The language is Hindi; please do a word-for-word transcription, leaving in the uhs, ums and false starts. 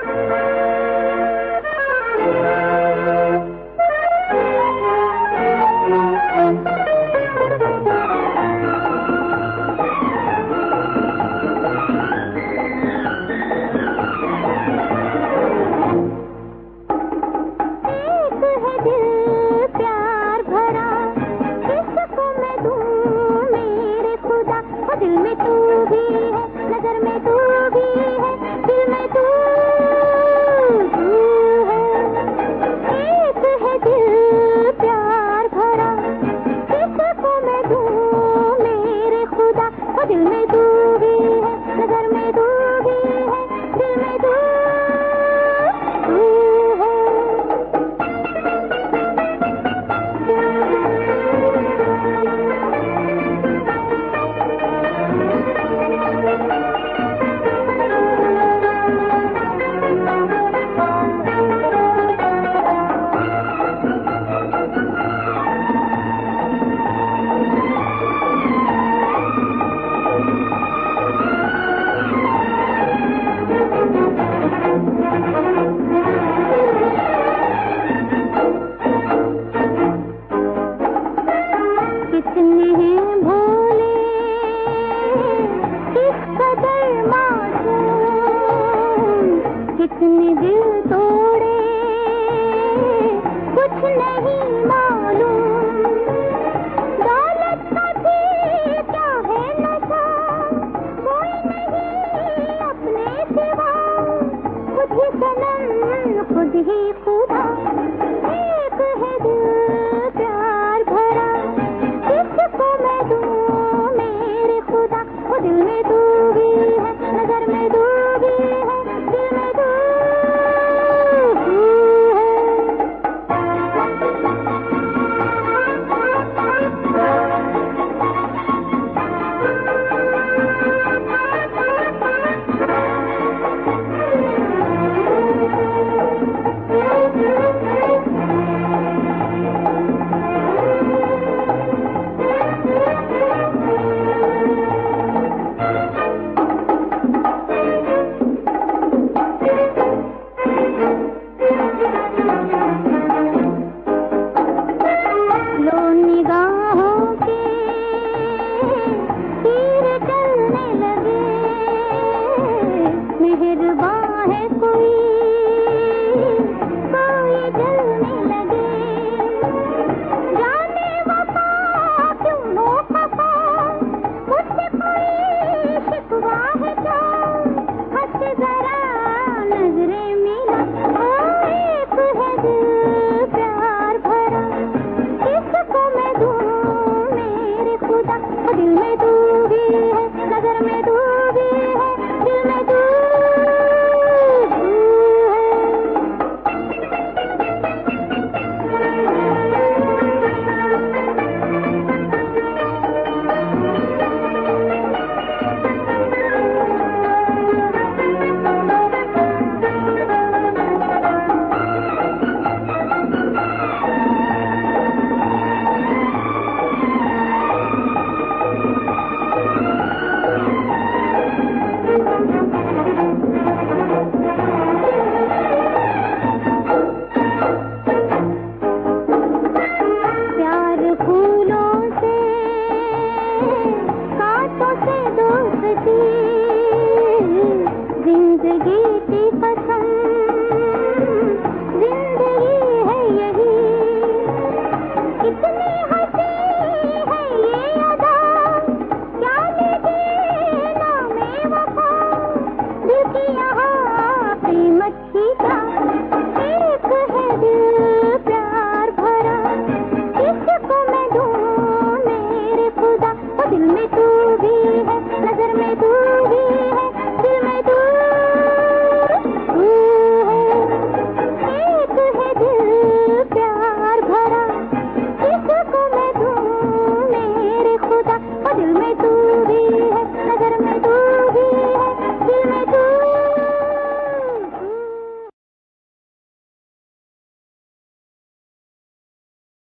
दिल में तू भी है, नजर में तू भी है, दिल में तू तू है। एक है दिल प्यार भरा, किसको मैं दूं मेरे खुदा। वो दिल में तू भी है, नजर में तू भी है, दिल में तू तू है। कितने भोले किस कदर मासूम, कितने दिल तोड़े कुछ नहीं मालूम। दौलत का भी क्या है नशा, कोई नहीं अपने सिवा, खुद ही सनम खुद ही खुदा। एक है दिल प्यार भरा, किसको मैं दूं मेरे खुदा। वो दिल में तू भी है, नजर में तू भी है, दिल में तू तू लो निगाहों के तीर चलने लगे, मेहरबान है कोई कोई जलने लगे। जाने वफा क्यों हो खफा, मुझसे कोई शिकवा है क्या, हंस जरा नजरें मिला। ओ एक है दिल प्यार भरा, किसको मैं दूं मेरे खुदा। वो दिल में तू भी है, नजर में तू भी है, दिल में तू तू प्यार फूलों से कांटों से दोस्ती, जिंदगी की फसल